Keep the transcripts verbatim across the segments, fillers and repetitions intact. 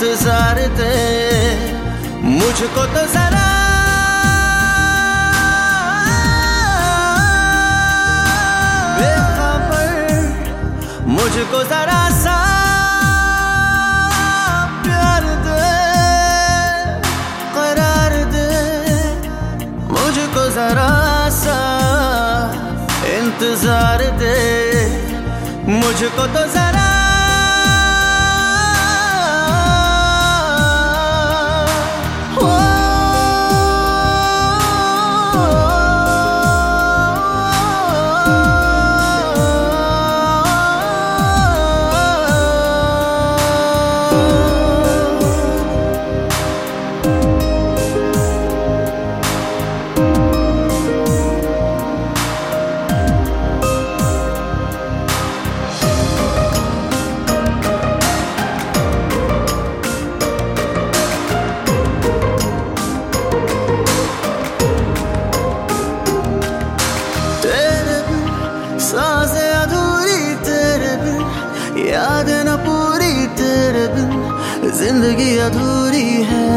इंतजार दे मुझको तो जरा, बेखबर मुझको जरा सा प्यार दे, करार दे मुझको जरा सा इंतजार दे मुझको तो जरा। सांसें अधूरी तेरे बिन, याद न पूरी तेरे बिन, जिंदगी अधूरी है।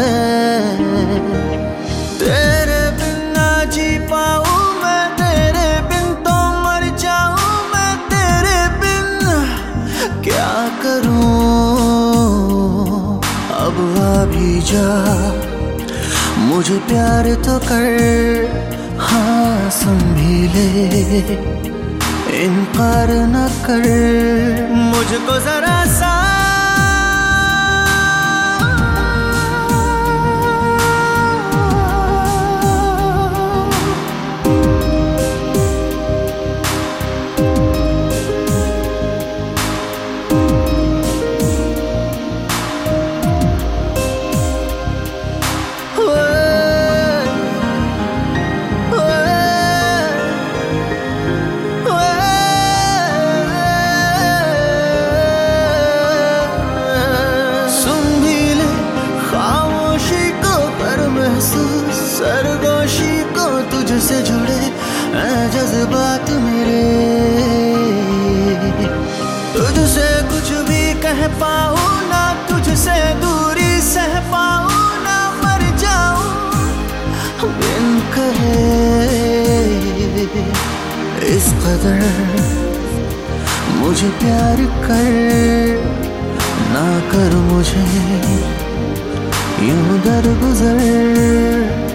तेरे बिन ना जी पाऊं मैं, तेरे बिन तो मर जाऊं मैं, तेरे बिन क्या करूं। अब आ भी जा मुझे प्यार तो कर, हाँ सुन भी ले इनकार न कर मुझको जरा सा। सरगोशी को तुझसे जुड़े जज्बात मेरे, तुझसे कुछ भी कह पाऊं ना, तुझसे दूरी सह पाऊं ना, मर जाऊं बिन कहे इस कदर मुझे प्यार कर, ना कर मुझे यूं दर गुजर।